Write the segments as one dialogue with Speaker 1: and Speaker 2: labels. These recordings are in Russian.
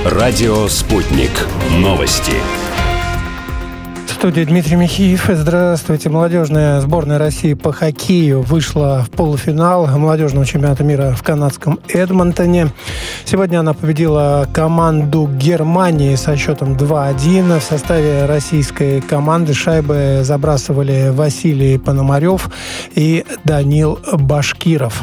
Speaker 1: Радио «Спутник». Новости.
Speaker 2: В студии Дмитрий Михеев. Здравствуйте. Молодежная сборная России по хоккею вышла в полуфинал молодежного чемпионата мира в канадском Эдмонтоне. Сегодня она победила команду Германии со счетом 2-1. В составе российской команды шайбы забрасывали Василий Пономарев и Данил Башкиров.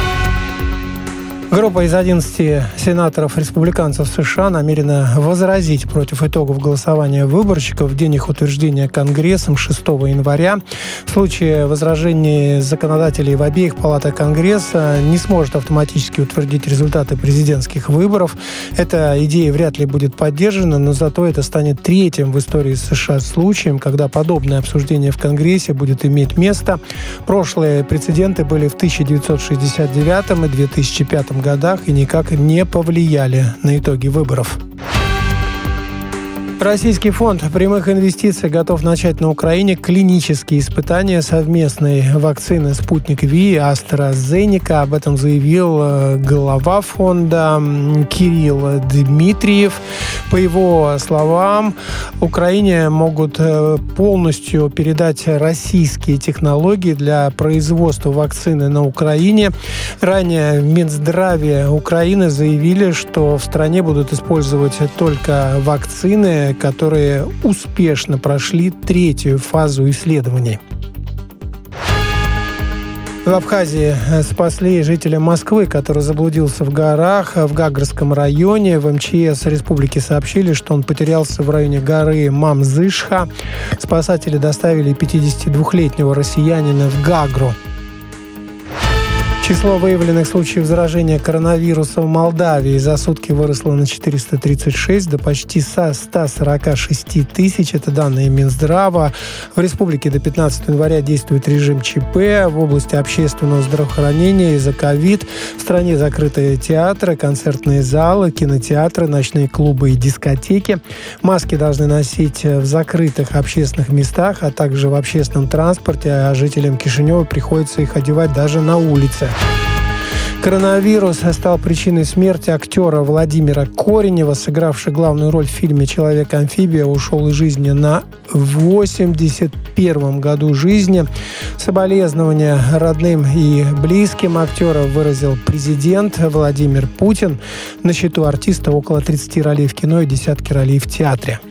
Speaker 2: Группа из 11 сенаторов-республиканцев США намерена возразить против итогов голосования выборщиков в день их утверждения Конгрессом 6 января. В случае возражений законодателей в обеих палатах Конгресса не сможет автоматически утвердить результаты президентских выборов. Эта идея вряд ли будет поддержана, но зато это станет третьим в истории США случаем, когда подобное обсуждение в Конгрессе будет иметь место. Прошлые прецеденты были в 1969 и 2005 годах и никак не повлияли на итоги выборов. Российский фонд прямых инвестиций готов начать на Украине клинические испытания совместной вакцины «Спутник Ви» и AstraZeneca. Об этом заявил глава фонда Кирилл Дмитриев. По его словам, Украине могут полностью передать российские технологии для производства вакцины на Украине. Ранее в Минздраве Украины заявили, что в стране будут использовать только вакцины, которые успешно прошли третью фазу исследований. В Абхазии спасли жителя Москвы, который заблудился в горах в Гагрском районе. В МЧС республики сообщили, что он потерялся в районе горы Мамзышха. Спасатели доставили 52-летнего россиянина в Гагру. Число выявленных случаев заражения коронавирусом в Молдавии за сутки выросло на 436 до почти 146 тысяч. Это данные Минздрава. В республике до 15 января действует режим ЧП. В области общественного здравоохранения из-за ковид в стране закрыты театры, концертные залы, кинотеатры, ночные клубы и дискотеки. Маски должны носить в закрытых общественных местах, а также в общественном транспорте, а жителям Кишинева приходится их одевать даже на улице. Коронавирус стал причиной смерти актера Владимира Коренева, сыгравший главную роль в фильме «Человек-амфибия», ушел из жизни на 81-м году жизни. Соболезнования родным и близким актера выразил президент Владимир Путин. На счету артиста около 30 ролей в кино и десятки ролей в театре.